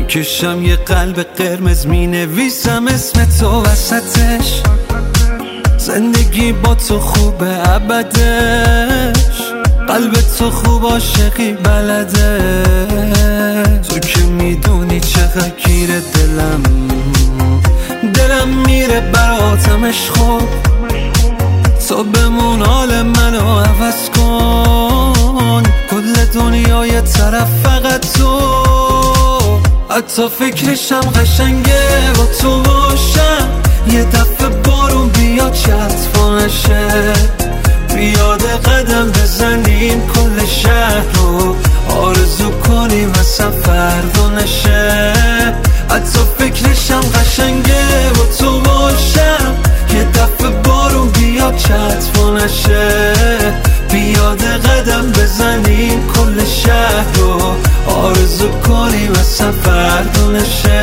میکشم یه قلب قرمز، مینویسم اسم تو وسطش. زندگی با تو خوبه ابدش، قلب تو خوب عاشقی بلده. تو که میدونی چقدر گیره دلم میره براتم عشق. تو بمون حال منو عوض کن، کل دنیا یه طرف فقط تو. حتی فکرشم قشنگه با تو باشم، یه دفعه بارون بیاد چطفا نشه، بیاد قدم بزنیم کل شهر رو آرزو کنیم اصلا فردا نشه. حتی فکرشم قشنگه با تو باشم، یه دفعه بارون بیاد چطفا نشه، بیاد قدم بزنیم کل شهر رو آرزو کنیم اصلا فردا نشه.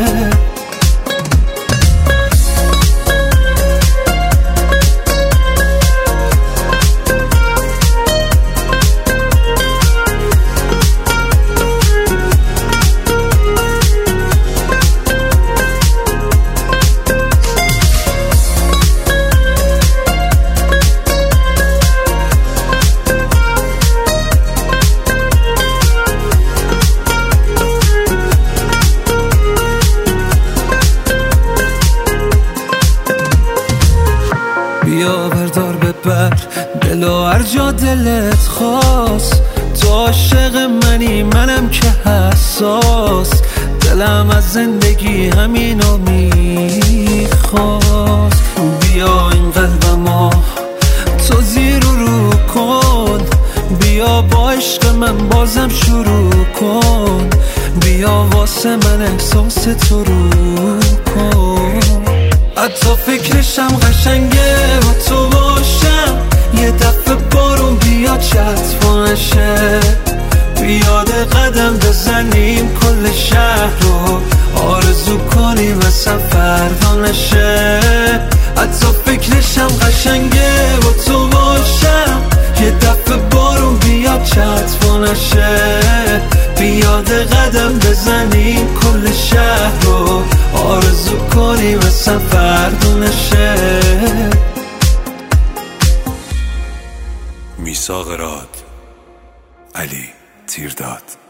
بیا بردار ببر دلو هر جا دلت خواست، تو عاشق منی منم که حساس، دلم از زندگی همینو میخواست. بیا این قلبمو تو زیر و رو کن، بیا با عشق من بازم شروع کن، بیا واسه من احساس تو رو کن. حتی فکرشم قشنگه با تو باشم، یه دفعه بارون بیاد چطفا نشه، بیاد قدم بزنیم کل شهر رو آرزو کنیم اصلا فردا نشه. حتی فکرشم قشنگه با تو باشم، یه دفعه بارون بیاد چطفا نشه، بیاد قدم بزنیم کل شهر رو آرزو کنیم اصلا فردا نشه. میثاق راد، علی تیرداد.